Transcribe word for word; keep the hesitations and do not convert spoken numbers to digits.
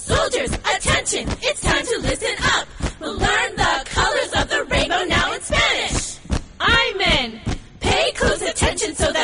Soldiers, attention, it's time to listen up. We'll learn the colors of the rainbow now in Spanish. I'm in. Pay close attention so